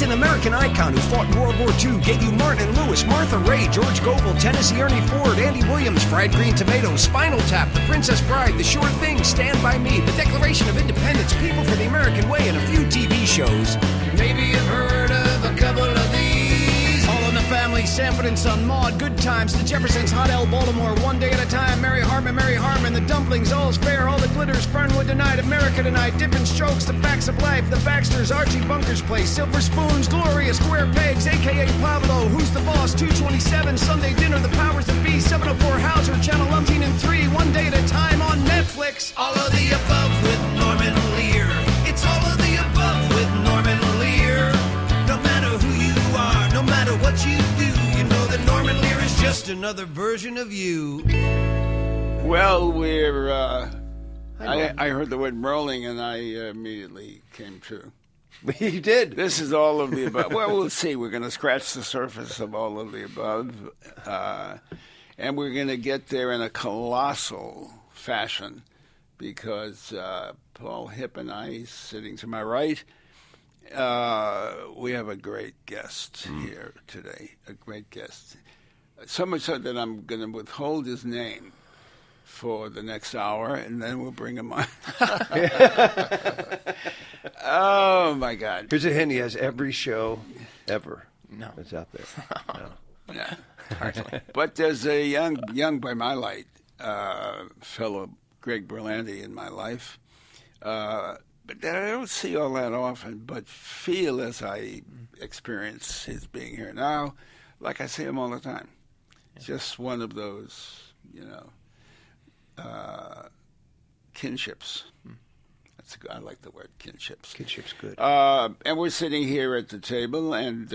He's an American icon who fought in World War II, gave you Martin Lewis, Martha Ray, George Goebel, Tennessee Ernie Ford, Andy Williams, Fried Green Tomatoes, Spinal Tap, The Princess Bride, The Sure Thing, Stand By Me, The Declaration of Independence, People for the American Way, and a few TV shows. Maybe you've heard of a couple of these. All in the Family, Sanford and Son, Maude, Good Times, The Jeffersons, Hot L, Baltimore, One Day at a Time, Mary Harmon, The Dumplings, All's Fair, All the Glitters, Fernwood Tonight, America Tonight, Different Strokes, The Facts of Life, The Baxters, Archie Bunker's Place, Silver Spoons, Gloria, Square Pegs, a.k.a. Pablo, Who's the Boss, 227, Sunday Dinner, The Powers That Be, 704 Hauser, Channel 13 and 3, One Day at a Time on Netflix. All of the above with Norman Lear. It's all of the above with Norman Lear. No matter who you are, no matter what you do, you know that Norman Lear is just another version of you. Well, I heard the word rolling and I immediately came to. You did. This is all of the above. Well, we'll see. We're going to scratch the surface of all of the above. And we're going to get there in a colossal fashion because Paul Hipp and I, sitting to my right, we have a great guest here today, a great guest. So much so that I'm going to withhold his name for the next hour, and then we'll bring him on. Oh, my God. Here's a hint. He has every show ever that's out there. No. Yeah. But there's a young by my light, fellow Greg Berlanti in my life, but that I don't see all that often, but feel as I experience his being here now, like I see him all the time. Just one of those, kinships. I like the word kinships. Kinship's good. And we're sitting here at the table, and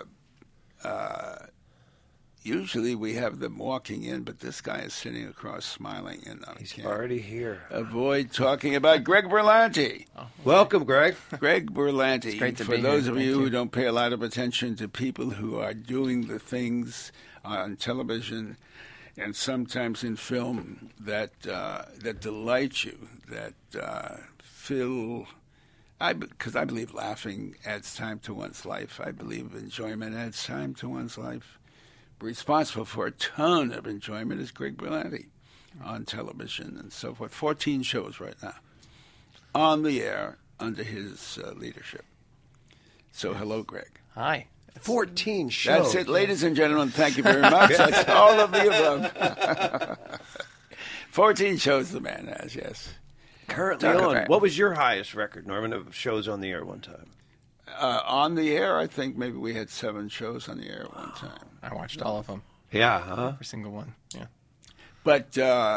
usually we have them walking in, but this guy is sitting across smiling, and I He's can't already here. avoid talking about Greg Berlanti. Oh. Welcome, Greg. Greg Berlanti. It's great to For be those here. of Thank you who you. don't pay a lot of attention to people who are doing the things on television and sometimes in film that delight you, that fill. Because I believe laughing adds time to one's life. I believe enjoyment adds time to one's life. Responsible for a ton of enjoyment is Greg Berlanti on television and so forth. 14 shows right now on the air under his leadership. So hello, Greg. Hi. 14 shows. That's it, ladies and gentlemen. Thank you very much. That's all of the above. 14 shows the man has, yes. Currently on. What was your highest record, Norman, of shows on the air one time? On the air, I think maybe we had 7 shows on the air at one time. I watched all of them. Yeah, huh? Every single one. Yeah. But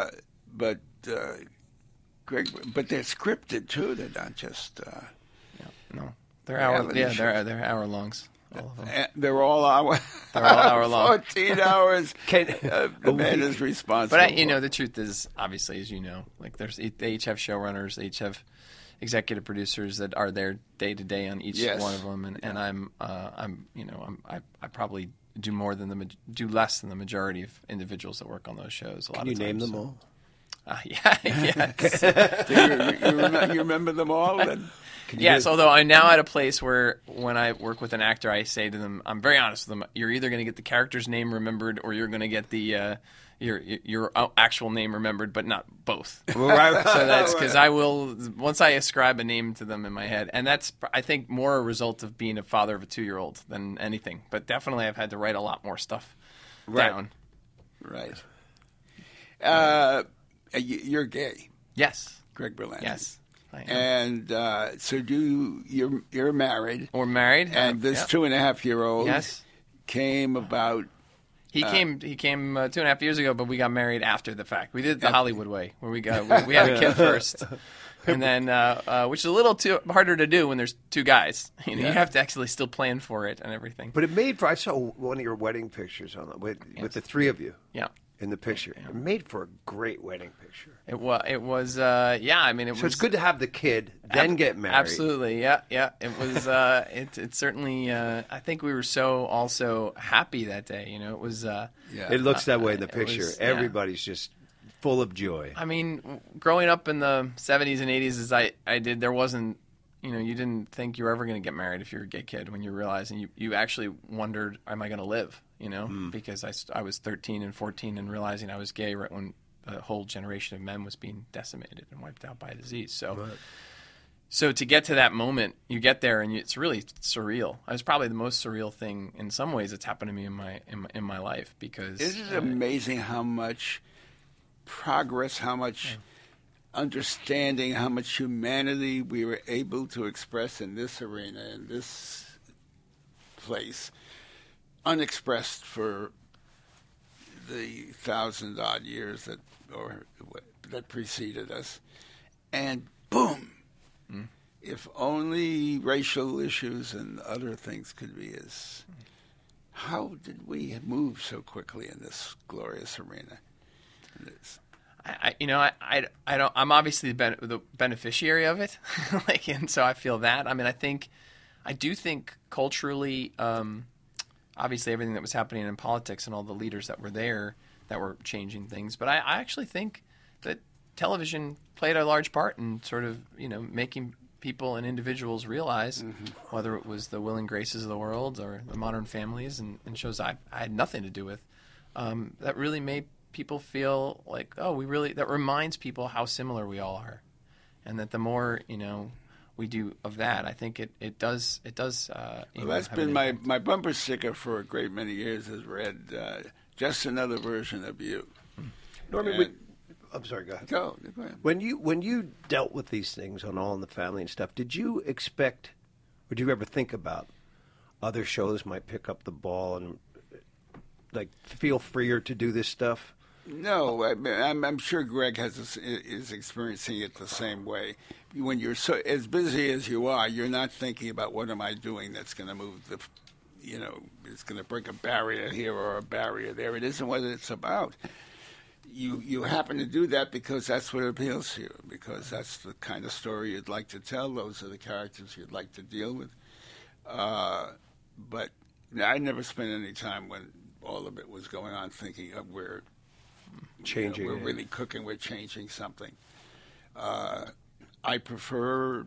Greg, but they're scripted too. They're not just. No, they're hour. Yeah, they're hour longs. All of them. They're all hour. They're all hour long. 14 hours. The man is responsible. But the truth is, obviously, as you know, like they each have showrunners. They each have executive producers that are there day to day on each one of them, and I probably do less than the majority of individuals that work on those shows. Can you name them all? Yes. Do you remember them all? Yes, although I'm now at a place where when I work with an actor, I say to them, I'm very honest with them, you're either going to get the character's name remembered or you're going to get the your actual name remembered, but not both. Right. So that's because I will, once I ascribe a name to them in my head, and that's, I think, more a result of being a father of a 2-year-old than anything. But definitely I've had to write a lot more stuff down. Right. You're gay. Yes. Greg Berlanti. Yes. I am. And so you're married. We're married. And this 2.5-year-old came about. He came 2.5 years ago, but we got married after the fact. We did it the Hollywood way, where we had a kid first, and then which is a little too harder to do when there's 2 guys. You have to actually still plan for it and everything. But it made for. I saw one of your wedding pictures with the 3 of you. Yeah. In the picture, it made for a great wedding picture. It was. I mean, it was. So it's good to have the kid, then get married. Absolutely, yeah. It was. It certainly. I think we were so also happy that day. It was. It looks that way in the picture. Everybody's just full of joy. I mean, growing up in the 70s and 80s as I did, there wasn't you didn't think you were ever going to get married if you were a gay kid when you realized, and you actually wondered, am I going to live? Because I was 13 and 14 and realizing I was gay right when a whole generation of men was being decimated and wiped out by a disease. So to get to that moment, you get there and it's really surreal. It was probably the most surreal thing in some ways that's happened to me in my life, because isn't it amazing how much progress, how much understanding, how much humanity we were able to express in this arena, in this place, unexpressed for the 1,000-odd years that preceded us, and boom! If only racial issues and other things could be as. How did we move so quickly in this glorious arena? I'm obviously the beneficiary of it, and so I feel that. I mean, I do think culturally, obviously everything that was happening in politics and all the leaders that were there that were changing things, but I actually think that television played a large part in sort of, making people and individuals realize, whether it was the Will and Graces of the world or the Modern Families and shows I had nothing to do with, that really made people feel like, that reminds people how similar we all are, and that the more we do of that, I think it does. Well, that's been my bumper sticker for a great many years. Has read Just Another Version of You. Norman, I'm sorry. Go ahead. Go ahead. When you dealt with these things on All in the Family and stuff, did you expect, or did you ever think about other shows might pick up the ball and feel freer to do this stuff? No, I'm sure Greg is experiencing it the same way. When you're so as busy as you are, you're not thinking about what am I doing that's going to move it's going to break a barrier here or a barrier there. It isn't what it's about. You happen to do that because that's what appeals to you, because that's the kind of story you'd like to tell. Those are the characters you'd like to deal with. But I never spent any time when all of it was going on thinking we're changing. We're really cooking. We're changing something. I prefer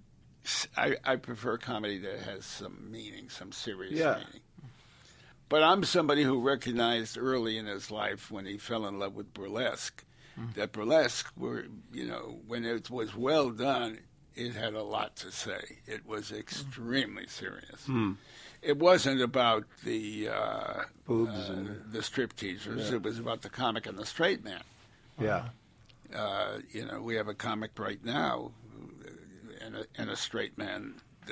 comedy that has some meaning, some serious meaning. But I'm somebody who recognized early in his life when he fell in love with burlesque, that burlesque when it was well done, it had a lot to say. It was extremely serious. It wasn't about the boobs and the strip teasers. It was about the comic and the straight man. Yeah. We have a comic right now and a straight man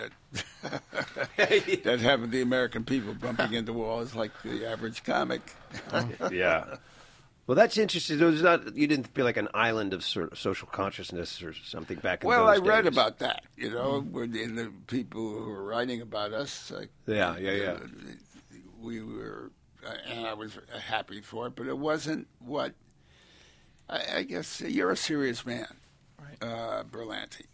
that have the American people bumping into walls like the average comic. Yeah. Well, that's interesting. You didn't feel like an island of sort of social consciousness or something back in those days. Well, I read about that, in the people who were writing about us. We were, and I was happy for it, but it wasn't what, I guess, you're a serious man, right. Berlanti.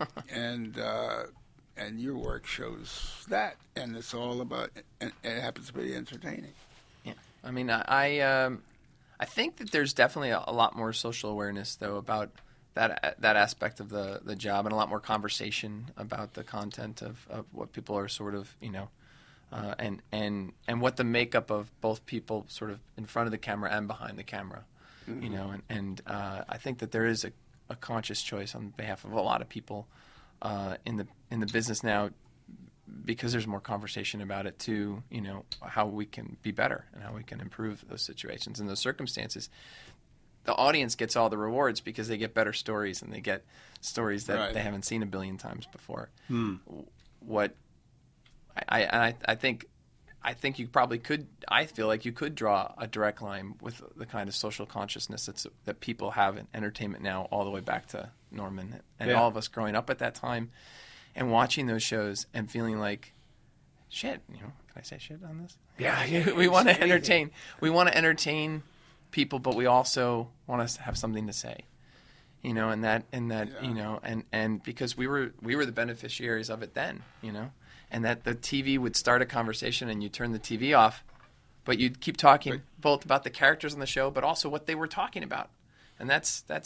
And your work shows that, and it's all about, and it happens to be entertaining. Yeah, I mean, I think that there's definitely a lot more social awareness, though, about that aspect of the job, and a lot more conversation about the content of what people are sort of, and what the makeup of both people sort of in front of the camera and behind the camera, and I think that there is a conscious choice on behalf of a lot of people in the business now, because there's more conversation about it too, how we can be better and how we can improve those situations and those circumstances. The audience gets all the rewards because they get better stories, and they get stories that they haven't seen a billion times before. What I think you probably could. I feel like you could draw a direct line with the kind of social consciousness that people have in entertainment now, all the way back to Norman and all of us growing up at that time, and watching those shows and feeling like, shit. Can I say shit on this? Yeah. We want to entertain. We want to entertain people, but we also want to have something to say. And because we were the beneficiaries of it then. And that the TV would start a conversation and you turn the TV off, but you'd keep talking both about the characters on the show, but also what they were talking about. And that's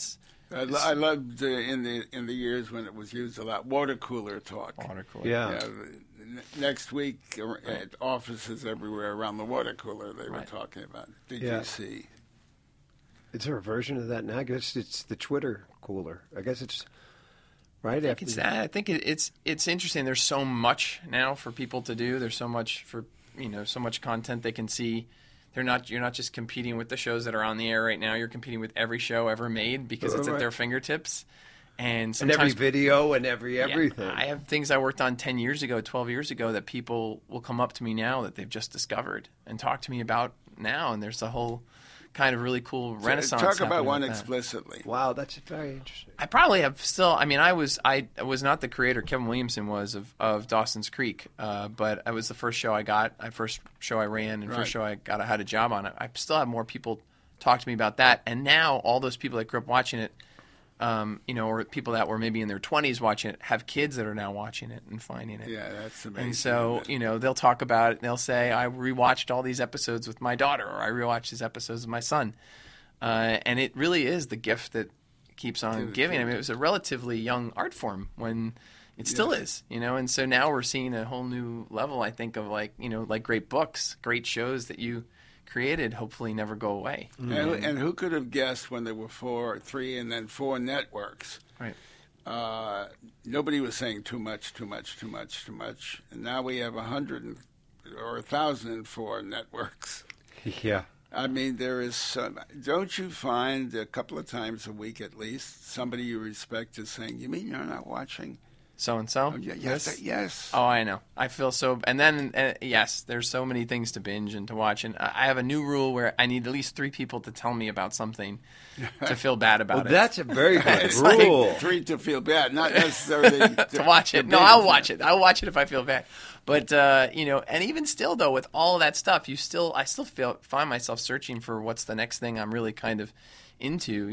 I loved in the years when it was used a lot, water cooler talk. Water cooler. Yeah. Next week at offices everywhere around the water cooler they were talking about. Did you see? Is there a version of that now? I guess it's the Twitter cooler. I guess it's right I think it's that. I think it's interesting. There's so much now for people to do. There's so much so much content they can see. You're not just competing with the shows that are on the air right now. You're competing with every show ever made because it's at their fingertips. And every video and everything. Yeah, I have things I worked on 10 years ago, 12 years ago that people will come up to me now that they've just discovered and talk to me about now. And there's a whole kind of really cool renaissance. Talk about one with explicitly. Wow, that's very interesting. I probably have still. I mean, I was not the creator. Kevin Williamson was of Dawson's Creek, but it was the first show I got. First show I ran, and first show I had a job on it. I still have more people talk to me about that, and now all those people that grew up watching it, or people that were maybe in their 20s watching it, have kids that are now watching it and finding it. Yeah, that's amazing. And so, they'll talk about it and they'll say, I rewatched all these episodes with my daughter, or I rewatched these episodes with my son. And it really is the gift that keeps on giving. I mean, it was a relatively young art form when it still is, and so now we're seeing a whole new level, I think, of like great books, great shows that you created hopefully never go away. And who could have guessed when there were 3 and then 4 networks? Right. Nobody was saying too much. And now we have 100 or 1,004 networks. Yeah. I mean, there is some. Don't you find a couple of times a week at least somebody you respect is saying, "You mean you're not watching so-and-so?" Oh, yes. Oh, I know. I feel so. And then, yes, there's so many things to binge and to watch. And I have a new rule where I need at least 3 people to tell me about something to feel bad about it. That's a very good It's rule. Like 3 to feel bad, not necessarily to watch it. No, I'll watch it. I'll watch it if I feel bad. But and even still, though, with all of that stuff, I still find myself searching for what's the next thing I'm really kind of into,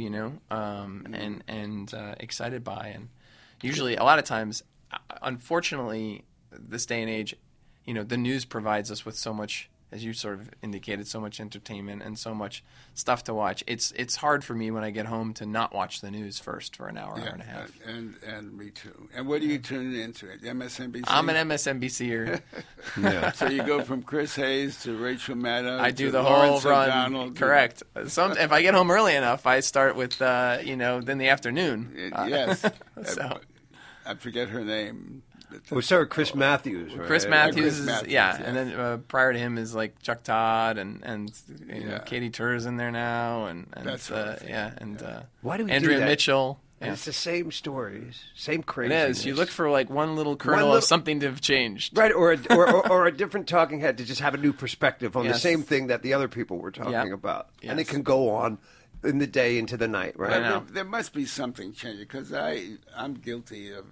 and excited by. And usually, a lot of times, unfortunately, this day and age, the news provides us with so much, as you sort of indicated, so much entertainment and so much stuff to watch. It's hard for me when I get home to not watch the news first for an hour, hour and a half. And me too. And what do you tune into? MSNBC? I'm an MSNBCer. Yeah. So you go from Chris Hayes to Rachel Maddow. I do to the Lawrence whole run. O'Donnell. Correct. If I get home early enough, I start with then the afternoon. Yes. So. I forget her name. So Chris Matthews, right? Chris Matthews, Chris Matthews, yeah. yes. And then prior to him is like Chuck Todd and Katie Tur's in there now, and That's right. Why do we Andrea do that? Mitchell. And Yeah. it's the same stories, same It craziness. is. You look for like one little kernel of something to have changed. Right, or a different talking head to just have a new perspective on the Yes. same thing that the other people were talking about. And it Yes. can go on in the day into the night, right? I know. There must be something changing because I'm guilty of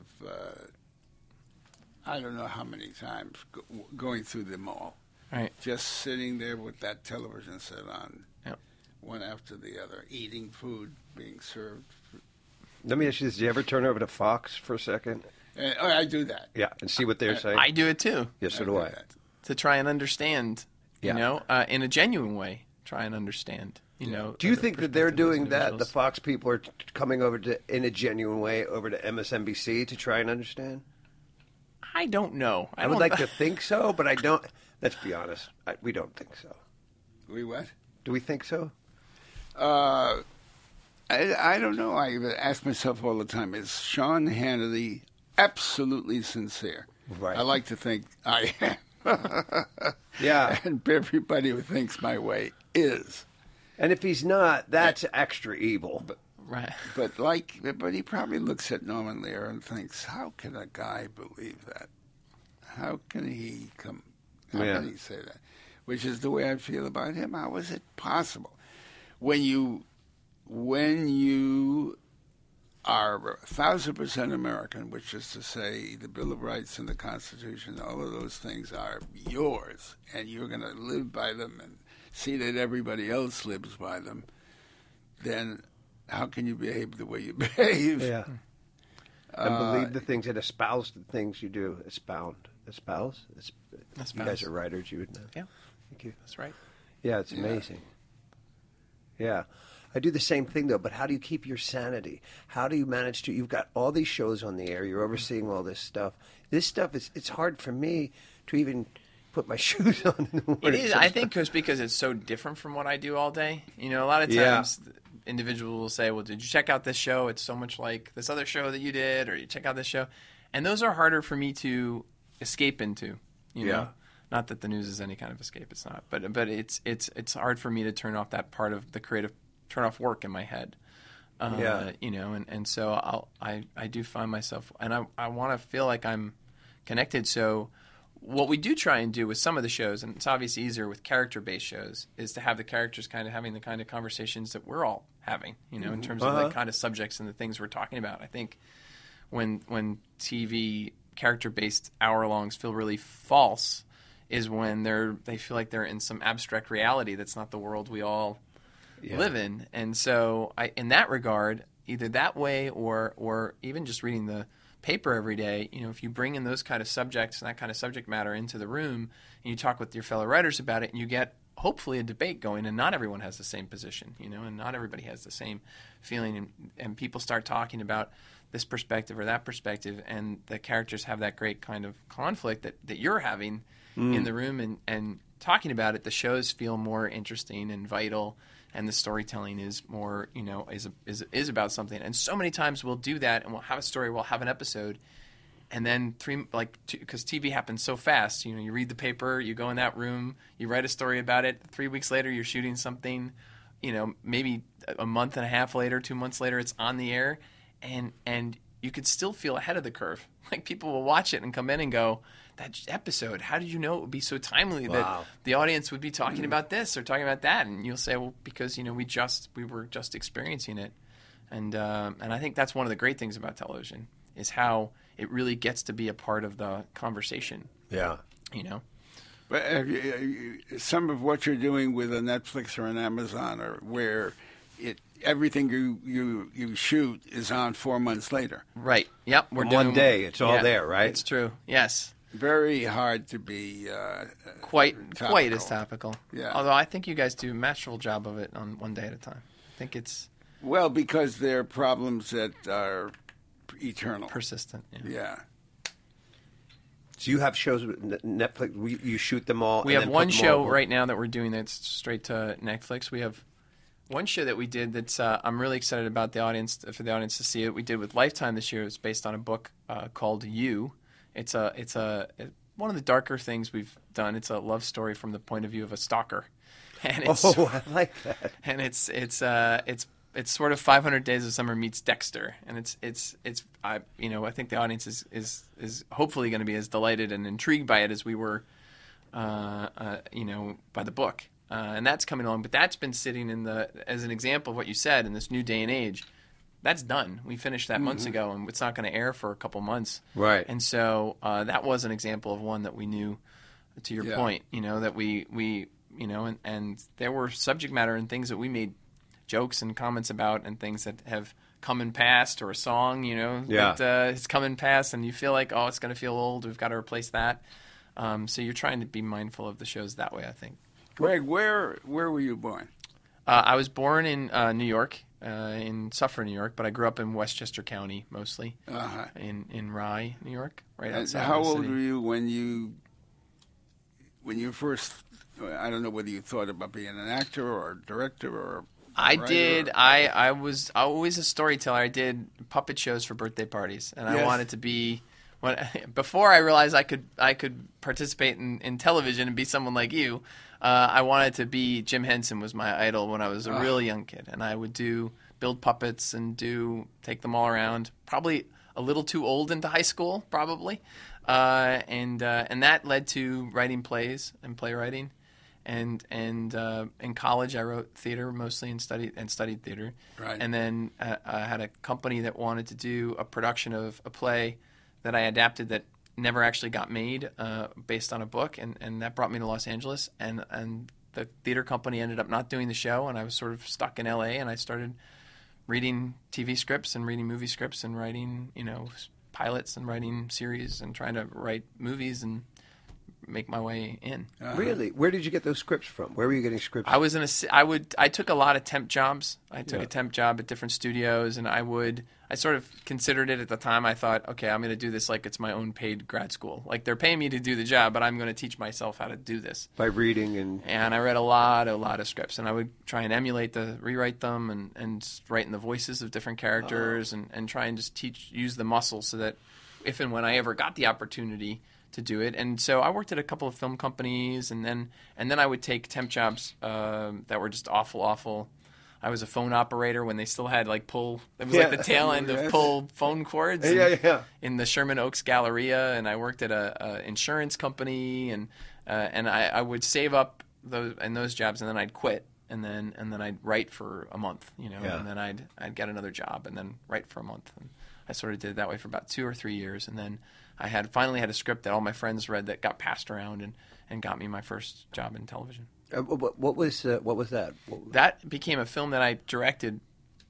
I don't know how many times going through the mall, Right. just sitting there with that television set on, Yep. one after the other, eating food being served. Let me ask you this. Did you ever turn over to Fox for a second? And, I do that. Yeah, and see what they're saying? I do it too, Yes, so do I. that. to try and understand, Yeah. in a genuine way, try and understand, Do you the think that they're perspective of those doing that? The individuals. Fox people are coming over in a genuine way over to MSNBC to try and understand? I don't know. I would like to think so, but I don't. Let's be honest. We don't think so. We what? Do we think so? I don't know. I ask myself all the time, is Sean Hannity absolutely sincere? Right. I like to think I am. Yeah. And everybody who thinks my way is. And if he's not, that's extra evil. Right. But he probably looks at Norman Lear and thinks, how can a guy believe that? How can he can he say that? Which is the way I feel about him. How is it possible? When you are 1,000% American, which is to say the Bill of Rights and the Constitution, all of those things are yours, and you're going to live by them and see that everybody else lives by them, then how can you behave the way you behave? Yeah. And believe the things and espouse the things you do. Espouse? You guys are writers, you would know. Yeah. Thank you. That's right. Yeah, it's amazing. Yeah. I do the same thing though. But how do you keep your sanity? How do you manage to? You've got all these shows on the air. You're overseeing all this stuff. This stuff it's hard for me to even put my shoes on in the morning. It is. I think because it's so different from what I do all day. You know, a lot of times individuals will say, "Well, did you check out this show? It's so much like this other show that you did," or "You check out this show," and those are harder for me to escape into. You know, not that the news is any kind of escape. It's not, but it's hard for me to turn off that part of the creative, turn off work in my head. You know, and so I do find myself, and I want to feel like I'm connected. So what we do try and do with some of the shows, and it's obviously easier with character-based shows, is to have the characters kind of having the kind of conversations that we're all having, you know, in terms of the kind of subjects and the things we're talking about. I think when TV character-based hour-longs feel really false is when they feel like they're in some abstract reality that's not the world we all live in. And so in that regard, either that way or even just reading the paper every day, you know, if you bring in those kind of subjects and that kind of subject matter into the room and you talk with your fellow writers about it and you get hopefully a debate going, and not everyone has the same position, you know, and not everybody has the same feeling, and people start talking about this perspective or that perspective, and the characters have that great kind of conflict that you're having in the room and talking about it, the shows feel more interesting and vital, and the storytelling is more, you know, is about something. And so many times we'll do that, and we'll have a story, we'll have an episode, and then because TV happens so fast, you know, you read the paper, you go in that room, you write a story about it. 3 weeks later, you're shooting something, you know, maybe a month and a half later, 2 months later, it's on the air, and you could still feel ahead of the curve. Like people will watch it and come in and go, that episode, how did you know it would be so timely that the audience would be talking about this or talking about that? And you'll say, well, because, you know, we were just experiencing it. And I think that's one of the great things about television is how it really gets to be a part of the conversation. Yeah. You know? But some of what you're doing with a Netflix or an Amazon, or where everything you shoot is on 4 months later. Right. Yep. We're doing one day. It's all there, right? It's true. Yes. Very hard to be quite as topical. Yeah. Although I think you guys do a masterful job of it on one day at a time. I think it's because they're problems that are eternal, persistent. Yeah. So you have shows with Netflix. You shoot them all. We have one show right now that we're doing that's straight to Netflix. We have one show that we did that's I'm really excited about for the audience to see it. We did with Lifetime this year. It's based on a book called You. It's one of the darker things we've done. It's a love story from the point of view of a stalker, and I like that. And it's sort of 500 Days of Summer meets Dexter, and I think the audience is hopefully going to be as delighted and intrigued by it as we were, by the book, and that's coming along. But that's been sitting as an example of what you said in this new day and age. That's done. We finished that months ago, and it's not going to air for a couple months. Right. And so that was an example of one that we knew, to your point, you know, that we you know, and there were subject matter and things that we made jokes and comments about, and things that have come and passed, or a song, you know, that has come and passed, and you feel like, oh, it's going to feel old. We've got to replace that. So you're trying to be mindful of the shows that way, I think. Greg, where were you born? I was born in New York. In Suffern, New York, but I grew up in Westchester County mostly, in Rye, New York, right outside. How old were you when you first? I don't know whether you thought about being an actor or a director or. I did. I was always a storyteller. I did puppet shows for birthday parties, and I wanted to be. Before I realized I could participate in television and be someone like you. I wanted to be Jim Henson was my idol when I was a really young kid, and I would build puppets and take them all around. Probably a little too old into high school, probably, and that led to writing plays and playwriting, and in college I wrote theater mostly and studied theater, right. And then I had a company that wanted to do a production of a play that I adapted that never actually got made based on a book, and that brought me to Los Angeles, and the theater company ended up not doing the show, and I was sort of stuck in LA, and I started reading TV scripts and reading movie scripts and writing, you know, pilots and writing series and trying to write movies and make my way in. Really? Where did you get those scripts from? Where were you getting scripts? I took a lot of temp jobs. I took a temp job at different studios, and I sort of considered it at the time. I thought, okay, I'm going to do this like it's my own paid grad school. Like they're paying me to do the job, but I'm going to teach myself how to do this. By reading and I read a lot of scripts, and I would try and rewrite them and write in the voices of different characters and try and just use the muscle so that if and when I ever got the opportunity to do it. And so I worked at a couple of film companies, and then I would take temp jobs that were just awful. I was a phone operator when they still had like pull. It was like the tail end of pull phone cords. In the Sherman Oaks Galleria, and I worked at a insurance company, and I would save up those jobs, and then I'd quit, and then I'd write for a month, and then I'd get another job, and then write for a month. And I sort of did it that way for about 2 or 3 years, and then I finally had a script that all my friends read that got passed around and got me my first job in television. What was that? That became a film that I directed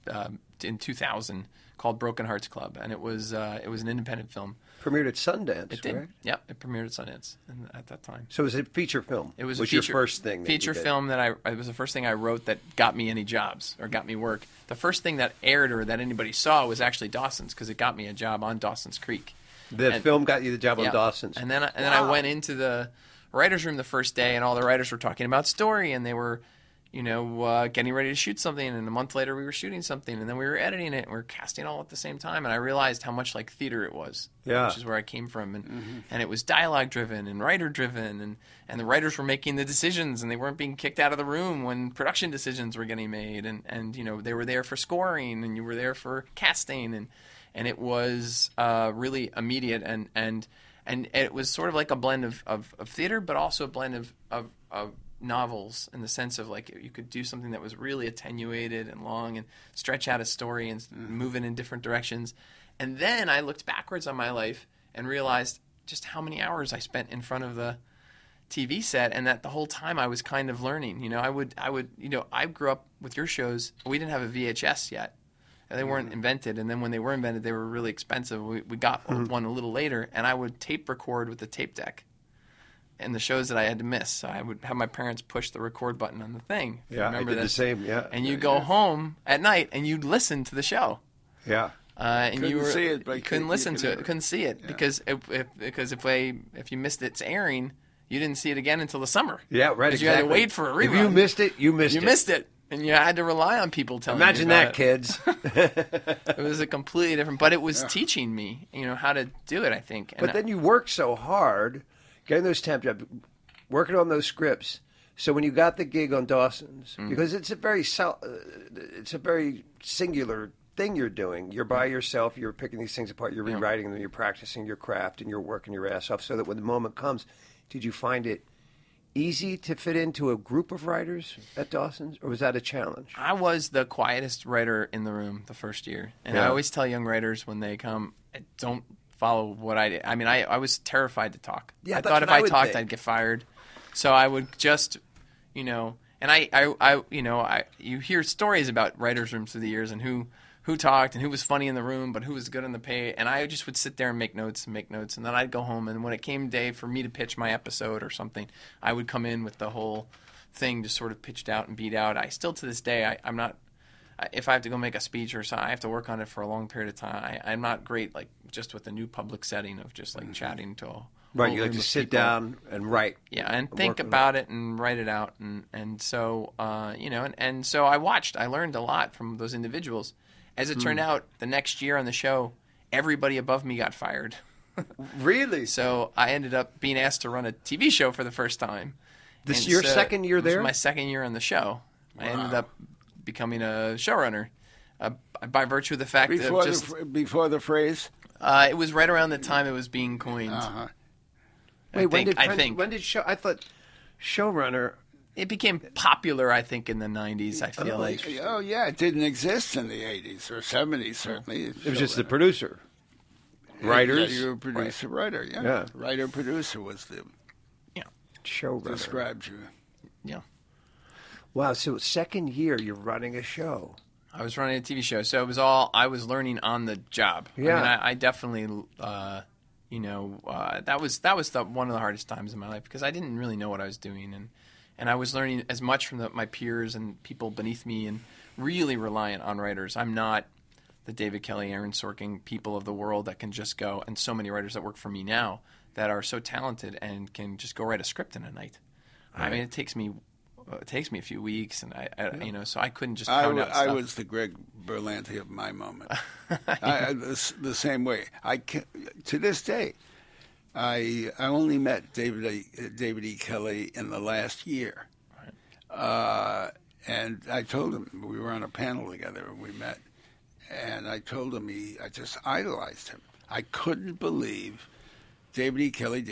in 2000 called Broken Hearts Club, and it was an independent film. Premiered at Sundance, it did. Right? Yeah, it premiered at Sundance at that time. So it was a feature film? It was your first thing? Feature film it was the first thing I wrote that got me any jobs or got me work. The first thing that aired or that anybody saw was actually Dawson's, because it got me a job on Dawson's Creek. The film got you the job on Dawson's. And then I went into the writer's room the first day, and all the writers were talking about story, and they were, getting ready to shoot something, and a month later we were shooting something, and then we were editing it, and we were casting all at the same time, and I realized how much like theater it was, which is where I came from, and it was dialogue-driven and writer-driven, and the writers were making the decisions, and they weren't being kicked out of the room when production decisions were getting made, and they were there for scoring, and you were there for casting, and it was really immediate, and it was sort of like a blend of theater, but also a blend of novels, in the sense of like you could do something that was really attenuated and long and stretch out a story and move it in different directions. And then I looked backwards on my life and realized just how many hours I spent in front of the TV set, and that the whole time I was kind of learning. I grew up with your shows. We didn't have a VHS yet. They weren't invented, and then when they were invented, they were really expensive. We got one a little later, and I would tape record with the tape deck in the shows that I had to miss. So I would have my parents push the record button on the thing. I did the same, And you'd go home at night, and you'd listen to the show. Yeah. And couldn't see it, but couldn't listen to it, couldn't see it, because if you missed its airing, you didn't see it again until the summer. Yeah, right. Because you had to wait for a rerun. If you missed it, you missed it. You missed it. And you had to rely on people telling Imagine you about kids. It was a completely different, but it was teaching me, how to do it, I think. But then you worked so hard, getting those temp jobs, working on those scripts. So when you got the gig on Dawson's, because it's a very singular thing you're doing. You're by yourself. You're picking these things apart. You're rewriting them. You're practicing your craft, and you're working your ass off so that when the moment comes, did you find it easy to fit into a group of writers at Dawson's, or was that a challenge? I was the quietest writer in the room the first year. And I always tell young writers when they come, don't follow what I did. I mean, I was terrified to talk. Yeah, I thought if I talked, I'd get fired. So I would just, and you hear stories about writers' rooms through the years and who talked and who was funny in the room, but who was good on the page. And I just would sit there and make notes. And then I'd go home. And when it came day for me to pitch my episode or something, I would come in with the whole thing just sort of pitched out and beat out. I still, to this day, I'm not, if I have to go make a speech or something, I have to work on it for a long period of time. I'm not great, like, just with the new public setting of just, like, chatting to a Right, you like to sit down and write. Yeah, and think about it and write it out. And so, and so I learned a lot from those individuals. As it turned out, the next year on the show, everybody above me got fired. Really? So I ended up being asked to run a TV show for the first time. Your second year there? This was my second year on the show. Wow. I ended up becoming a showrunner by virtue of the fact that before the phrase? It was right around the time it was being coined. Uh-huh. Wait, when did I thought showrunner? It became popular, I think, in the 90s, I feel like. Oh, yeah, it didn't exist in the 80s or 70s, certainly. It was just the producer. Writers? Yeah, you were a producer, writer, yeah. Writer-producer was the showrunner. Described you. Yeah. Wow, so second year you're running a show. I was running a TV show, so it was I was learning on the job. Yeah. I mean, I definitely, that was one of the hardest times in my life because I didn't really know what I was doing, and I was learning as much from my peers and people beneath me, and really reliant on writers. I'm not the David Kelly, Aaron Sorkin people of the world that can just go, and so many writers that work for me now that are so talented and can just go write a script in a night. Right. I mean, it takes me a few weeks, and I so I couldn't just pound out stuff. I was the Greg Berlanti of my moment. The same way. To this day, I only met David E. Kelly in the last year, right. And I told him we were on a panel together and we met, and I told him I just idolized him. I couldn't believe David E. Kelly.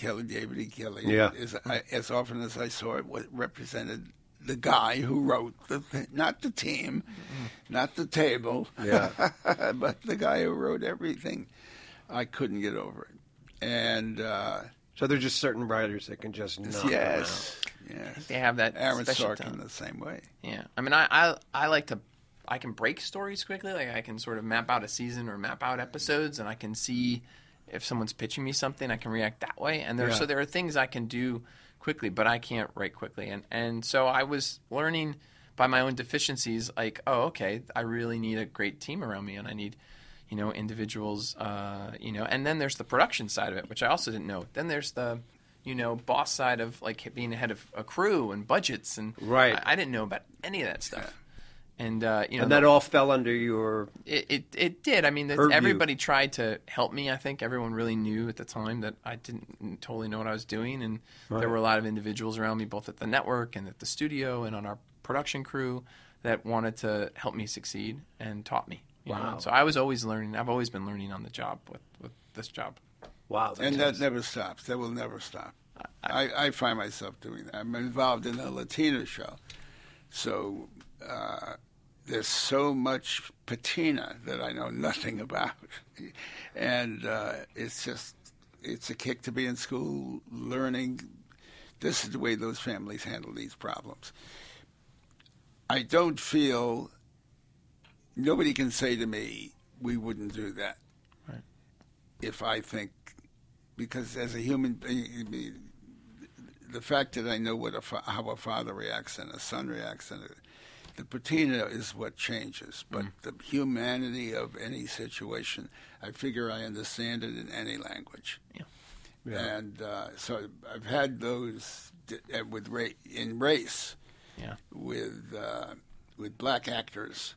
Yeah. As often as I saw it, represented the guy who wrote not the team, not the table, but the guy who wrote everything. I couldn't get over it, and so there's just certain writers that can just knock them out. Yes, they have that. Aaron special Sorkin talent. the same way. Yeah, I mean, I like to. I can break stories quickly. Like I can sort of map out a season or map out episodes, and I can see if someone's pitching me something, I can react that way. And so there are things I can do quickly, but I can't write quickly. And so I was learning by my own deficiencies, like, oh, okay, I really need a great team around me, and I need, individuals, And then there's the production side of it, which I also didn't know. Then there's the, boss side of like being head of a crew and budgets, and right. I didn't know about any of that stuff. Yeah. And and that all fell under your. It did. I mean, everybody tried to help me. I think everyone really knew at the time that I didn't totally know what I was doing, and there were a lot of individuals around me, both at the network and at the studio and on our production crew, that wanted to help me succeed and taught me. Wow! So I was always learning. I've always been learning on the job with this job. Wow! And that never stops. That will never stop. I find myself doing that. I'm involved in a Latino show, so. There's so much patina that I know nothing about. And it's a kick to be in school learning. This is the way those families handle these problems. I don't feel, nobody can say to me, we wouldn't do that. Right. If I think, because as a human being, the fact that I know how a father reacts and a son reacts, and the patina is what changes, but the humanity of any situation, I figure I understand it in any language. Yeah. And so I've had those in race with black actors.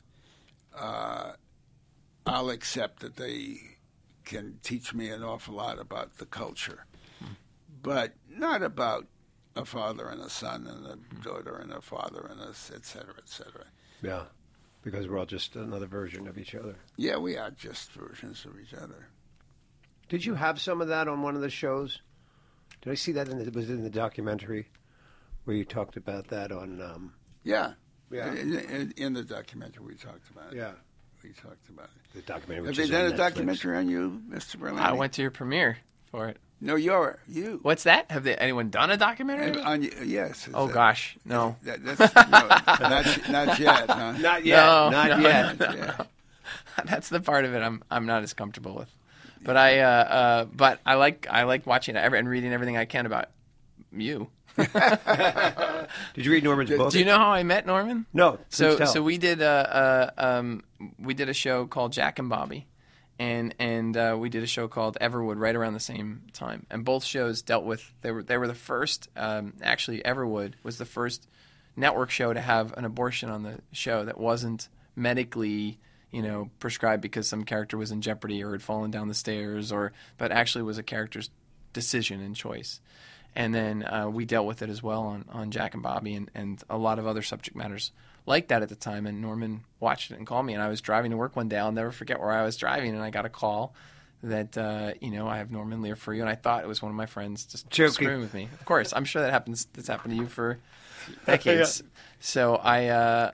I'll accept that they can teach me an awful lot about the culture, but not about a father and a son and a daughter and a father and et cetera, et cetera. Yeah, because we're all just another version of each other. Yeah, we are just versions of each other. Did you have some of that on one of the shows? Did I see that was in the documentary where you talked about that on... Yeah. In the documentary we talked about it. Yeah. We talked about it. The documentary. Have they done a documentary on you, Mr. Berlanti? I went to your premiere for it. No, you. What's that? Have anyone done a documentary? Yes. Oh gosh, no. That's not yet, huh? Not yet. No, not yet. That's the part of it I'm not as comfortable with. But I like watching it and reading everything I can about you. Did you read Norman's book? Do you know how I met Norman? No. So we did a show called Jack and Bobby. And we did a show called Everwood right around the same time, and both shows dealt with they were the first. Actually, Everwood was the first network show to have an abortion on the show that wasn't medically, prescribed because some character was in jeopardy or had fallen down the stairs, but actually was a character's decision and choice. And then we dealt with it as well on Jack and Bobby and a lot of other subject matters like that at the time. And Norman watched it and called me. And I was driving to work one day. I'll never forget where I was driving. And I got a call that, I have Norman Lear for you. And I thought it was one of my friends just screwing with me. Of course. I'm sure that's happened to you for decades. Yeah. So I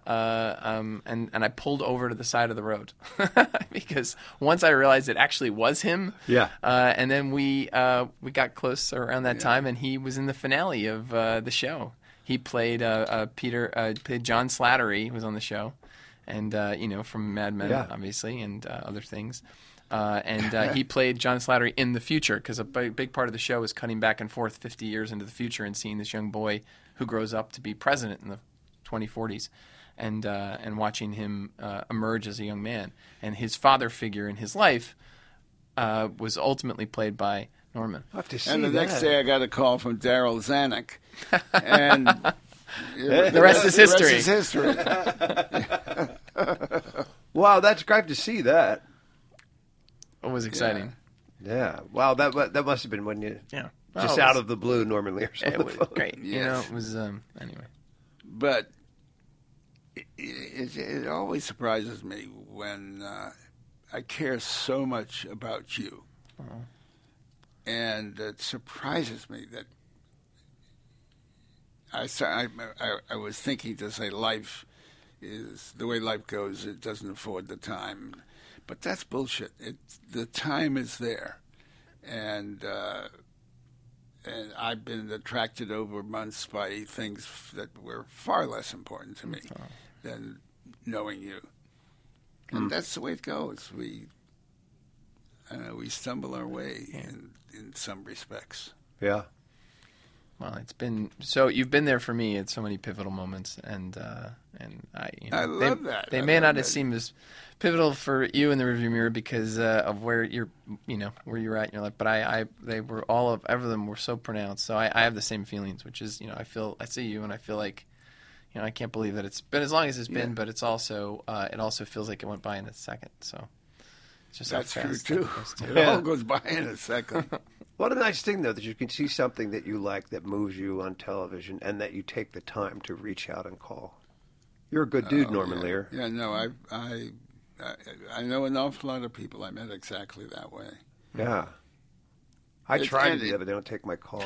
I pulled over to the side of the road because once I realized it actually was him. Yeah. And then we got close around that time, and he was in the finale of the show. He played played John Slattery, who was on the show, and from Mad Men, obviously, and other things. and he played John Slattery in the future, because a big part of the show is cutting back and forth 50 years into the future and seeing this young boy who grows up to be president in the 2040s, and watching him emerge as a young man. And his father figure in his life was ultimately played by Norman. I'll have to see And the that. next day I got a call from Daryl Zanuck. And The rest is history. The rest is history. Wow, that's great to see that. It was exciting. Yeah. Wow, that must have been when you Yeah. just Oh, out of the blue, Norman Lear's on it the was phone. great. You know, Yes. it was anyway. But it always surprises me when I care so much about you. And it surprises me that I was thinking to say life is the way life goes. It doesn't afford the time, but that's bullshit. The time is there, and I've been attracted over months by things that were far less important to me than knowing you. And that's the way it goes. We stumble our way in some respects. Yeah. Well, it's been so. You've been there for me at so many pivotal moments, and I, I love that. They I may love not that. have seemed as pivotal for you in the rearview mirror because of where you're at in your life. But they were all of them were so pronounced. So I have the same feelings, which is, I see you and I feel like, I can't believe that it's been as long as it's been, but it's also it also feels like it went by in a second. So it's just That's how true fast too. that goes, too. It all goes by in a second. What a nice thing, though, that you can see something that you like that moves you on television and that you take the time to reach out and call. You're a good dude, Norman Lear. Yeah, no, I know an awful lot of people I met exactly that way. Yeah. I It's- tried and to, it- but they don't take my call.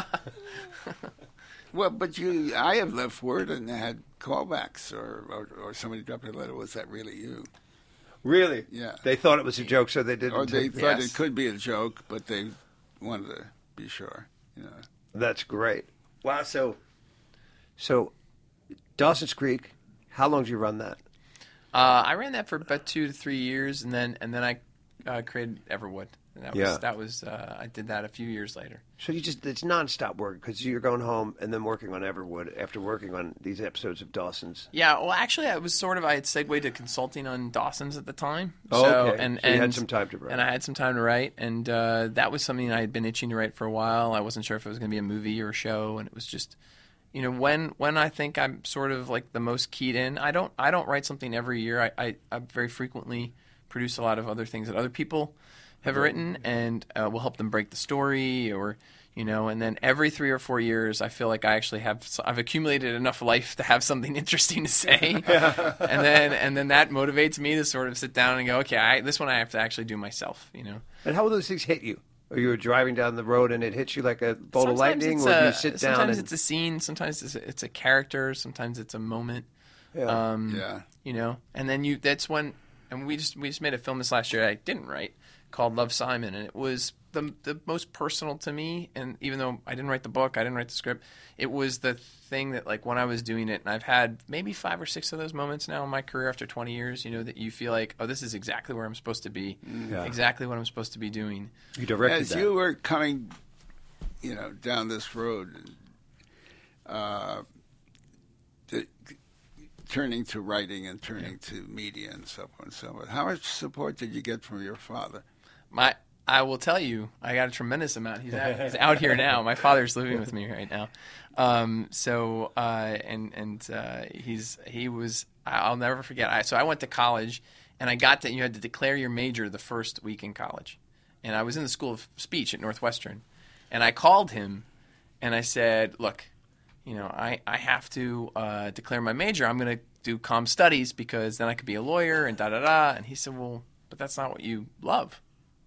Well, but I have left word and had callbacks, or somebody dropped a letter. Was that really you? Really? Yeah. They thought it was a joke, so they didn't Or they take thought Yes. it could be a joke, but they wanted to be sure. That's great. Wow. So Dawson's Creek, how long did you run that? I ran that for about 2 to 3 years, and then I created Everwood. And that was I did that a few years later. So it's nonstop work because you're going home and then working on Everwood after working on these episodes of Dawson's. Yeah, well, actually, I had segued to consulting on Dawson's at the time. Oh, so, okay. And, So you had and- some time to write. And I had some time to write, and that was something I had been itching to write for a while. I wasn't sure if it was going to be a movie or a show, and it was just, when I think I'm sort of like the most keyed in, I don't write something every year. I very frequently produce a lot of other things that other people have written, and will help them break the story, or and then every 3 or 4 years, I feel like I've accumulated enough life to have something interesting to say, and then that motivates me to sort of sit down and go, okay, this one I have to actually do myself, And how will those things hit you? Or you were driving down the road and it hits you like a bolt of Sometimes lightning, it's or do you sit down sometimes and... it's a scene, sometimes it's a character, sometimes it's a moment. Yeah. Yeah. And then that's when, and we just made a film this last year I didn't write called Love, Simon, and it was the most personal to me. And even though I didn't write the book, I didn't write the script, it was the thing that, like, when I was doing it, and I've had maybe 5 or 6 of those moments now in my career after 20 years, that you feel like, oh, this is exactly where I'm supposed to be, exactly what I'm supposed to be doing. You directed As that. you were coming, down this road, turning to writing and turning to media and so on and so forth, how much support did you get from your father? I will tell you, I got a tremendous amount. He's out here now. My father's living with me right now. He was. I'll never forget. So I went to college, and you had to declare your major the first week in college, and I was in the School of Speech at Northwestern, and I called him, and I said, look, I have to declare my major. I'm going to do comm studies because then I could be a lawyer and da-da-da. And he said, well, but that's not what you love,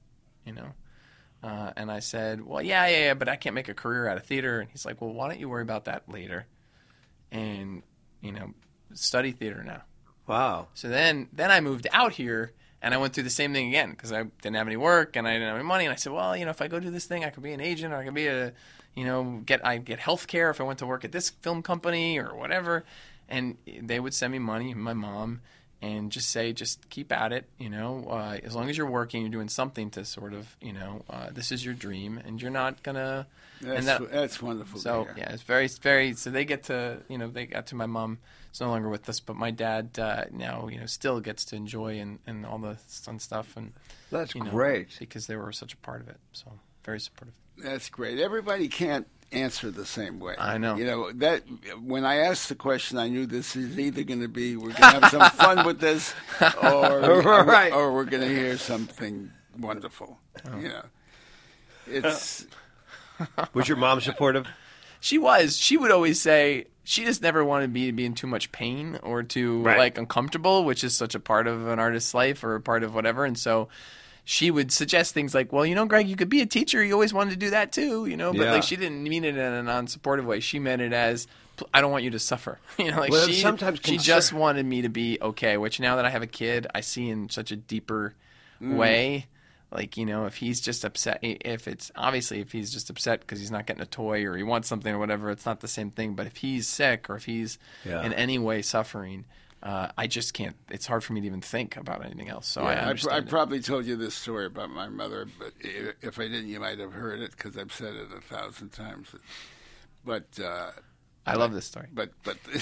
And I said, well, yeah, but I can't make a career out of theater. And he's like, well, why don't you worry about that later and, study theater now. Wow. So then I moved out here, and I went through the same thing again because I didn't have any work and I didn't have any money. And I said, well, if I go do this thing, I could be an agent, or I could be I'd get health care if I went to work at this film company or whatever. And they would send me money, my mom, and just say, just keep at it, as long as you're working, you're doing something to sort of, this is your dream, and you're not going to... That's wonderful. So, yeah, it's very, very... So they get to, they got to... My mom is no longer with us, but my dad now, still gets to enjoy and all the fun stuff. And that's great. Because they were such a part of it. So, very supportive. That's great. Everybody can't answer the same way. I know. That when I asked the question, I knew this is either going to be we're going to have some fun with this, or we're going to hear something wonderful. Oh. It's. Was your mom supportive? She was. She would always say she just never wanted me to be in too much pain or too uncomfortable, which is such a part of an artist's life or a part of whatever, and so. She would suggest things like, well, Greg, you could be a teacher. You always wanted to do that too, But she didn't mean it in a non-supportive way. She meant it as, I don't want you to suffer. She just wanted me to be okay. Which now that I have a kid, I see in such a deeper way. Like, if he's just upset, if he's just upset because he's not getting a toy or he wants something or whatever, it's not the same thing. But if he's sick or if he's in any way suffering. I just can't. It's hard for me to even think about anything else. So I probably told you this story about my mother, but if I didn't, you might have heard it because I've said it 1,000 times. But I love this story. But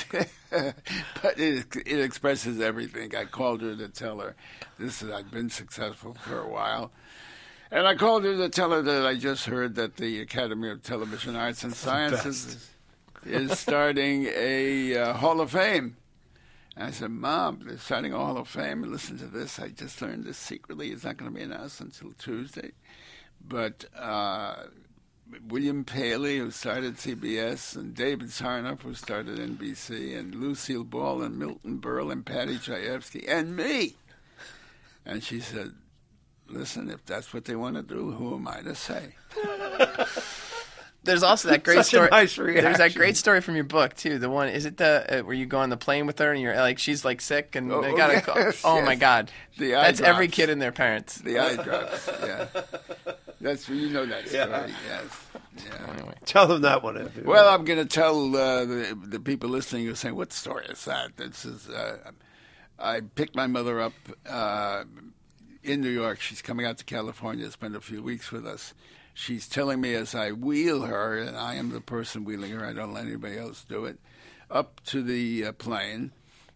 it expresses everything. I called her to tell her I'd been successful for a while. And I called her to tell her that I just heard that the Academy of Television Arts and Sciences is starting a Hall of Fame. And I said, Mom, they're starting a Hall of Fame. And listen to this. I just learned this secretly. It's not going to be announced until Tuesday. But William Paley, who started CBS, and David Sarnoff, who started NBC, and Lucille Ball, and Milton Berle, and Patty Chayefsky, and me. And she said, listen, if that's what they want to do, who am I to say? There's also that great story. Nice reaction. There's that great story from your book too. The one is it the where you go on the plane with her and you're like she's like sick and they gotta call. Oh my God, that's drops. Every kid and their parents. The eye drops. Yeah, that's that story. Yeah. Yes. Yeah. Anyway, tell them that one. Well, I'm going to tell the people listening who are saying, "What story is that?" This is. I picked my mother up in New York. She's coming out to California to spend a few weeks with us. She's telling me as I wheel her, and I am the person wheeling her, I don't let anybody else do it, up to the plane.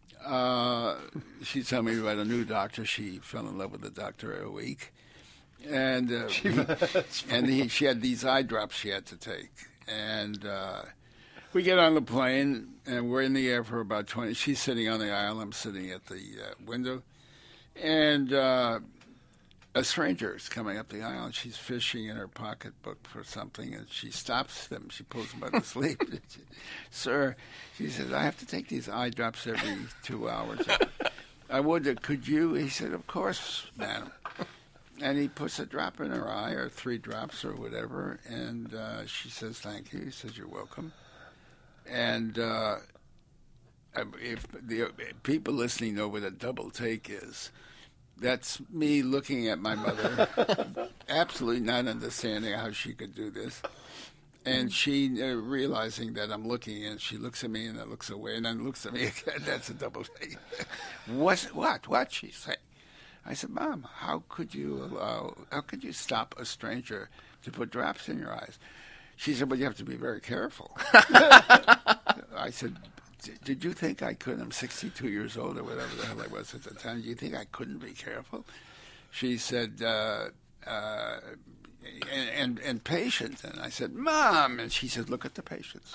She's telling me about a new doctor. She fell in love with the doctor a week. And she had these eye drops she had to take. And we get on the plane, and we're in the air for about 20. She's sitting on the aisle. I'm sitting at the window. And a stranger is coming up the aisle, and she's fishing in her pocketbook for something, and she stops them. She pulls them by the sleeve. Sir, she says, I have to take these eye drops every 2 hours. I wonder, could you? He said, of course, madam. And he puts a drop in her eye, or 3 drops, or whatever, and she says, thank you. He says, you're welcome. And if the people listening know what a double take is, that's me looking at my mother, absolutely not understanding how she could do this. And she realizing that I'm looking, and she looks at me and then looks away and then looks at me again. That's a double take. What? She said. I said, Mom, how could you stop a stranger to put drops in your eyes? She said, well, you have to be very careful. I said, did you think I couldn't? I'm 62 years old or whatever the hell I was at the time. Do you think I couldn't be careful? She said, and patient. And I said, Mom. And she said, look at the patients.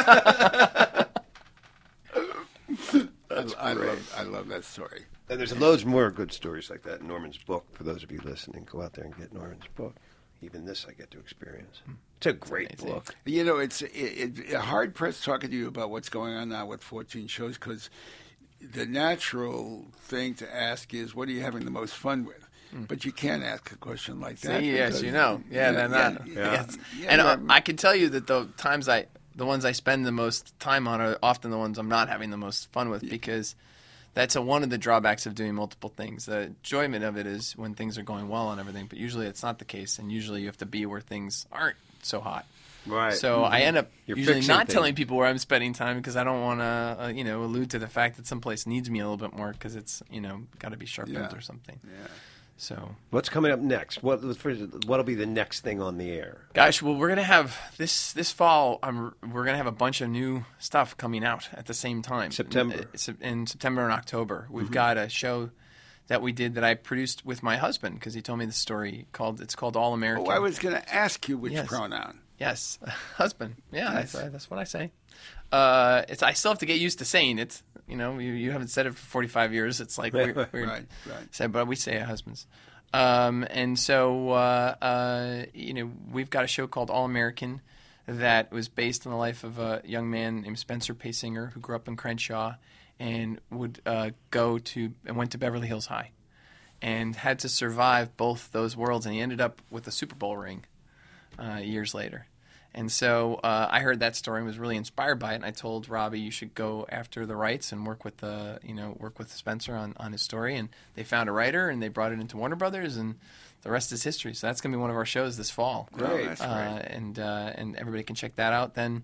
I love that story. And there's loads more good stories like that in Norman's book. For those of you listening, go out there and get Norman's book. Even this I get to experience. It's a great book. You know, it's hard-pressed talking to you about what's going on now with 14 shows because the natural thing to ask is, what are you having the most fun with? But you can't ask a question like that. Yes, you know. Yes. And I can tell you that the ones I spend the most time on are often the ones I'm not having the most fun with because that's one of the drawbacks of doing multiple things. The enjoyment of it is when things are going well and everything, but usually it's not the case, and usually you have to be where things aren't so hot. Right. So I end up You're usually fixing not things. telling people where I'm spending time because I don't want to, allude to the fact that someplace needs me a little bit more because it's, got to be sharpened Yeah. or something. Yeah. So, What's coming up next? What'll be the next thing on the air? gosh, well, we're gonna have this fall. We're gonna have a bunch of new stuff coming out at the same time. September. In September and October, we've got a show that we did that I produced with my husband because he told me the story. It's called All American. Oh, I was going to ask you which Yes. pronoun. Yes, husband. Yeah, Yes. that's what I say. I still have to get used to saying it. You haven't said it for 45 years. It's like weird. Right. So, but we say husbands. And so, we've got a show called All American that was based on the life of a young man named Spencer Paysinger who grew up in Crenshaw and went to Beverly Hills High and had to survive both those worlds. And he ended up with a Super Bowl ring years later. And so I heard that story and was really inspired by it. And I told Robbie, you should go after the rights and work with Spencer on his story. And they found a writer and they brought it into Warner Brothers, and the rest is history. So that's going to be one of our shows this fall. Great. That's great. And everybody can check that out. Then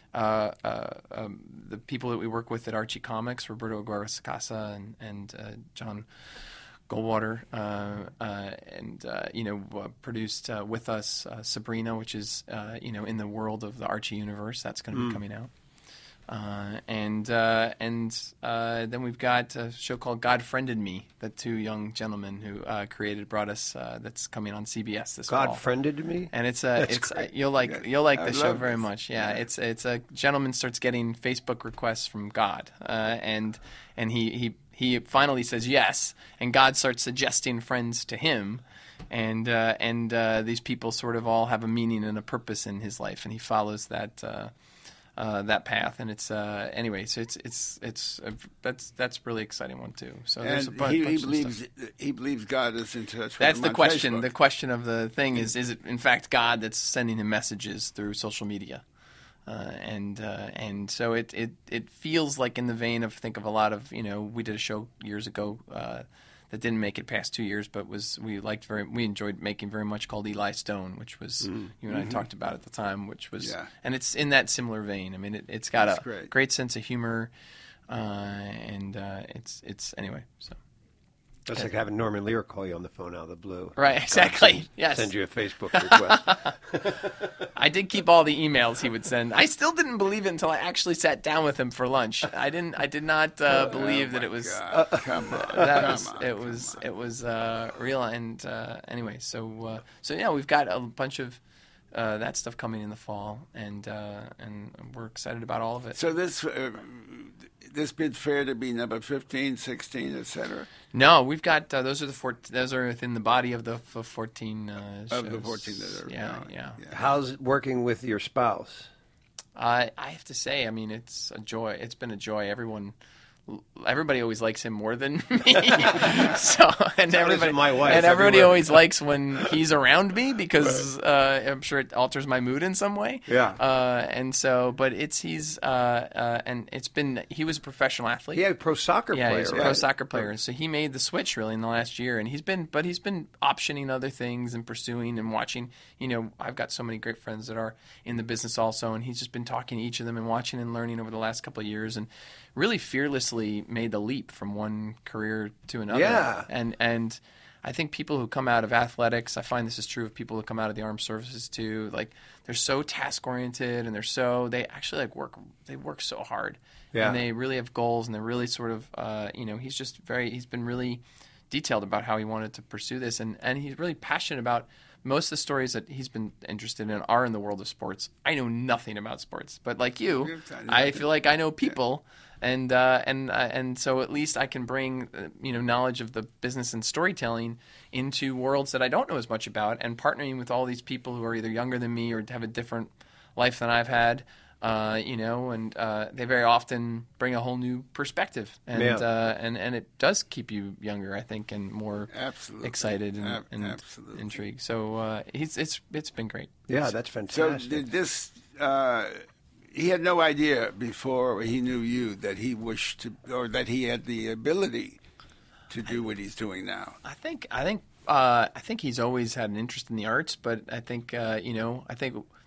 the people that we work with at Archie Comics, Roberto Aguirre-Sacasa and John Goldwater, produced with us Sabrina, which is in the world of the Archie universe. That's going to be coming out. And then we've got a show called God Friended Me that two young gentlemen who brought us. That's coming on CBS this fall. God friended me. And it's great. you'll like I the show love very this. much. Yeah, it's a gentleman starts getting Facebook requests from God, and he finally says yes, and God starts suggesting friends to him, and these people sort of all have a meaning and a purpose in his life, and he follows that path, and it's anyway. So that's really exciting one too. So there's a And bunch he of stuff. believes God is in touch with That's him the on question. Facebook. The question of the thing is it in fact God that's sending him messages through social media? And so it feels like in the vein of think of a lot of we did a show years ago that didn't make it past 2 years, but we enjoyed making very much called Eli Stone, which was you and I talked about at the time, which was and it's in that similar vein. I mean it's got That's a great. great sense of humor, and it's anyway so. That's like having Norman Lear call you on the phone out of the blue. Right, exactly. Yes. Send you a Facebook request. I did keep all the emails he would send. I still didn't believe it until I actually sat down with him for lunch. I did not believe that it was Come on. it was real. And anyway, so yeah, we've got a bunch of that stuff coming in the fall, and we're excited about all of it. So this bid fair to be number 15, 16, etc. No, we've got those are within the body of the 14 shows. Of the 14 that are yeah. How's it working with your spouse? I have to say, I mean, it's a joy. It's been a joy. Everybody always likes him more than me. My wife everybody everywhere. always likes when he's around me because I'm sure it alters my mood in some way. Yeah. And so, but he was a professional athlete. Yeah, pro soccer Yeah, player. he's a pro soccer player. So he made the switch really in the last year, and he's been optioning other things and pursuing and watching. I've got so many great friends that are in the business also, and he's just been talking to each of them and watching and learning over the last couple of years, and really fearlessly made the leap from one career to another. Yeah. And I think people who come out of athletics, I find this is true of people who come out of the armed services too, like they're so task oriented and they actually work so hard. Yeah. And they really have goals, and they're really sort of he's been really detailed about how he wanted to pursue this, and he's really passionate about most of the stories that he's been interested in are in the world of sports. I know nothing about sports, but like you, I feel like I know people, and so at least I can bring knowledge of the business and storytelling into worlds that I don't know as much about, and partnering with all these people who are either younger than me or have a different life than I've had. They very often bring a whole new perspective, and it does keep you younger, I think, and more Absolutely. excited and Absolutely. intrigued. So it's been great. Yeah, that's So fantastic. did this? He had no idea before he knew you that he wished to, or that he had the ability to do what he's doing now. I think he's always had an interest in the arts, but I think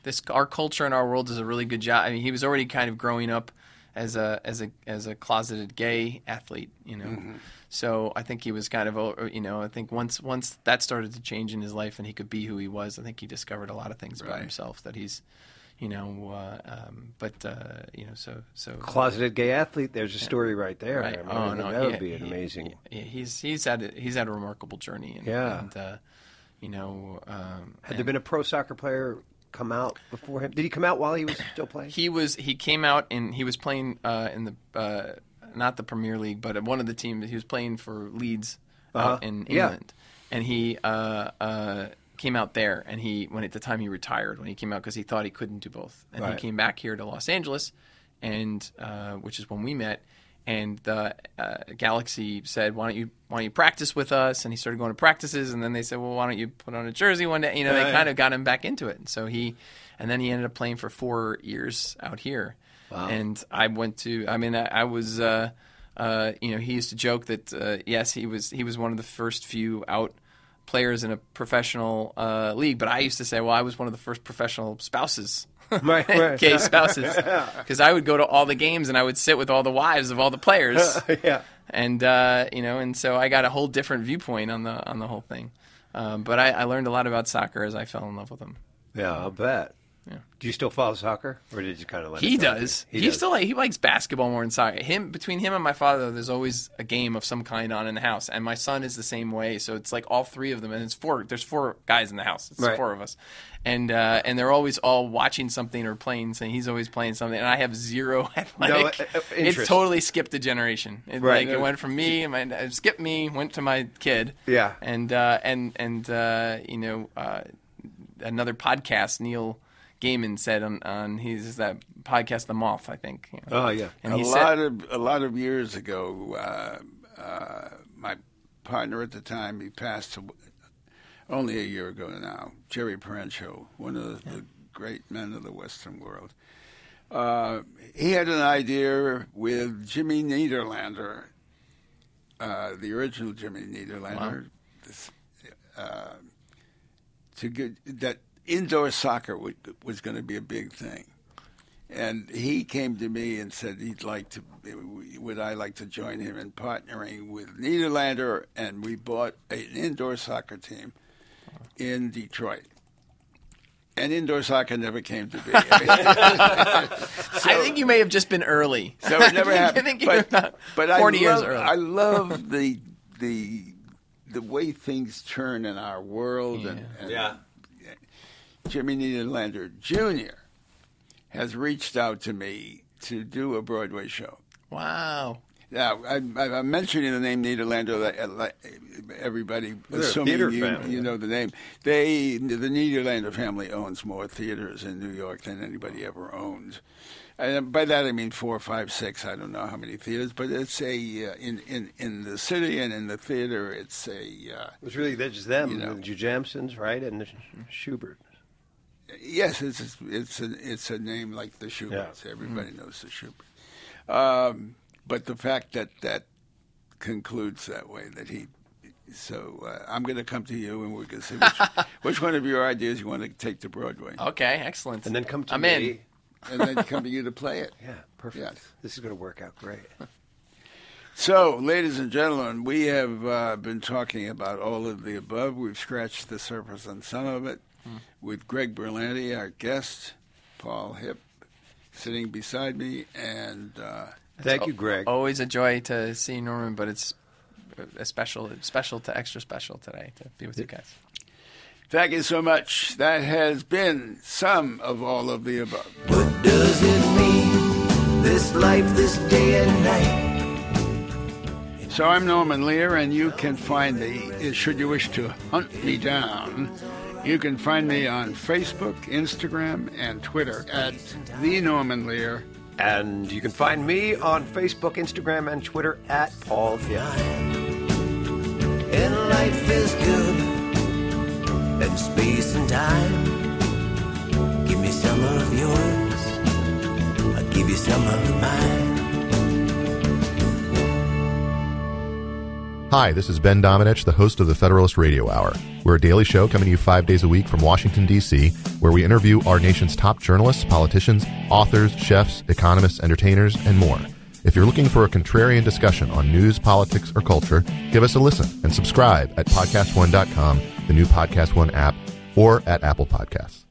our culture and our world does a really good job. I mean, he was already kind of growing up as a closeted gay athlete, you know. Mm-hmm. So I think he was kind of, you know, I think once that started to change in his life and he could be who he was, I think he discovered a lot of things about Right. himself that he's, you know, you know, so Closeted gay athlete. There's a story right there. Right. I mean, Oh, no, that would yeah, be amazing. He's had a remarkable journey. And, Yeah. And, you know, Had there been a pro soccer player come out before him? Did he come out while he was still playing? He came out and he was playing in the not the Premier League, but one of the teams. He was playing for Leeds out in Yeah. England, and he came out there. And when at the time he retired, when he came out because he thought he couldn't do both, and Right. he came back here to Los Angeles, and which is when we met. And the Galaxy said, "Why don't you practice with us?" And he started going to practices. And then they said, "Well, why don't you put on a jersey one day?" You know, they kind of got him back into it. And so then he ended up playing for 4 years out here. Wow. And I went to. I mean, I was. You know, he used to joke that yes, he was one of the first few out players in a professional league. But I used to say, well, I was one of the first professional spouses. Right. Gay spouses, because I would go to all the games and I would sit with all the wives of all the players, Yeah. and you know, and so I got a whole different viewpoint on the whole thing. But I learned a lot about soccer as I fell in love with them. Yeah, I'll bet. Yeah. Do you still follow soccer, or did you kind of let it He go? does. He He does. still he likes basketball more than soccer. Between him and my father, there's always a game of some kind on in the house, and my son is the same way. So it's like all three of them, and it's four. There's 4 guys in the house. It's Right. 4 of us, and they're always all watching something or playing. So he's always playing something, and I have zero athletic. It's interest. totally skipped a generation. Right. It went from me, and it skipped me, went to my kid. Yeah. And you know, another podcast, Neil Gaiman said on his that podcast, The Moth, I think. You know. Oh, yeah. And A he said, lot of years ago, my partner at the time, he passed only a year ago now, Jerry Parencho, one of the great men of the Western world. He had an idea with Jimmy Niederlander, the original Jimmy Niederlander, to get that indoor soccer was going to be a big thing. And he came to me and said would I like to join him in partnering with Niederlander, and we bought an indoor soccer team in Detroit. And indoor soccer never came to be. I think you may have just been early. So it never happened. I think you're about but 40 years early. I love the way things turn in our world. And Jimmy Niederlander Jr. has reached out to me to do a Broadway show. Wow. Now, I'm mentioning the name Niederlander. Everybody, They're a assuming theater family. you know the name. The Niederlander family owns more theaters in New York than anybody ever owned. And by that I mean 4, 5, 6. I don't know how many theaters, but it's in the city and in the theater. It's It's really just them, You know. the Jujamsons, right, and the Schubert. yes, it's a name like the Schuberts. Yeah. Everybody knows the Schubert. But the fact that concludes that way, that he. So I'm going to come to you, and we're going to see which one of your ideas you want to take to Broadway, Okay, excellent. And then come to I'm me. in. and then come to you to play it. Yeah, perfect. Yes. This is going to work out great. So, ladies and gentlemen, we have been talking about all of the above. We've scratched the surface on some of it with Greg Berlanti, our guest, Paul Hipp, sitting beside me, and Thank you, Greg. Always a joy to see Norman, but it's special to extra special today to be with you guys. thank you so much. That has been some of all of the above. What does it mean, this life, this day and night? So I'm Norman Lear, and you can find me, should you wish to hunt me down, you can find me on Facebook, Instagram, and Twitter at The Norman Lear. And you can find me on Facebook, Instagram, and Twitter at Paul Hipp. And life is good, and space and time. Give me some of yours, I'll give you some of mine. Hi, this is Ben Domenech, the host of the Federalist Radio Hour. We're a daily show coming to you 5 days a week from Washington, D.C., where we interview our nation's top journalists, politicians, authors, chefs, economists, entertainers, and more. If you're looking for a contrarian discussion on news, politics, or culture, give us a listen and subscribe at podcastone.com, the new Podcast One app, or at Apple Podcasts.